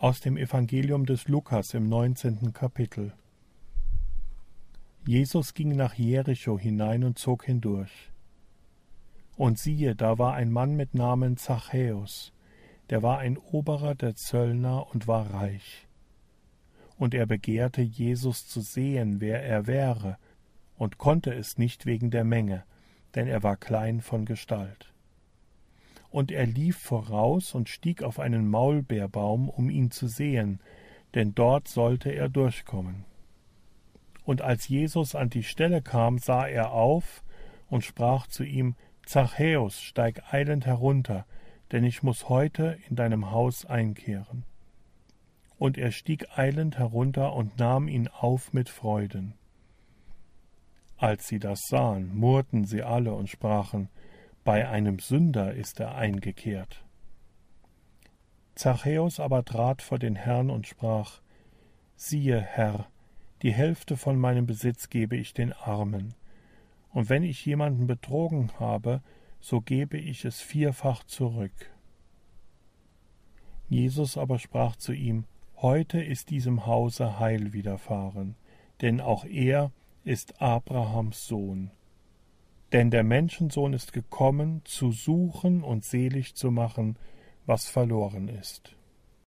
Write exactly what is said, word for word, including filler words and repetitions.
Aus dem Evangelium des Lukas im neunzehnten Kapitel. Jesus ging nach Jericho hinein und zog hindurch. Und siehe, da war ein Mann mit Namen Zachäus, der war ein Oberer der Zöllner und war reich. Und er begehrte, Jesus zu sehen, wer er wäre, und konnte es nicht wegen der Menge, denn er war klein von Gestalt. Und er lief voraus und stieg auf einen Maulbeerbaum, um ihn zu sehen, denn dort sollte er durchkommen. Und als Jesus an die Stelle kam, sah er auf und sprach zu ihm: Zachäus, steig eilend herunter, denn ich muß heute in deinem Haus einkehren. Und er stieg eilend herunter und nahm ihn auf mit Freuden. Als sie das sahen, murrten sie alle und sprachen: Bei einem Sünder ist er eingekehrt. Zachäus aber trat vor den Herrn und sprach: Siehe, Herr, die Hälfte von meinem Besitz gebe ich den Armen, und wenn ich jemanden betrogen habe, so gebe ich es vierfach zurück. Jesus aber sprach zu ihm: Heute ist diesem Hause Heil widerfahren, denn auch er ist Abrahams Sohn. Denn der Menschensohn ist gekommen, zu suchen und selig zu machen, was verloren ist.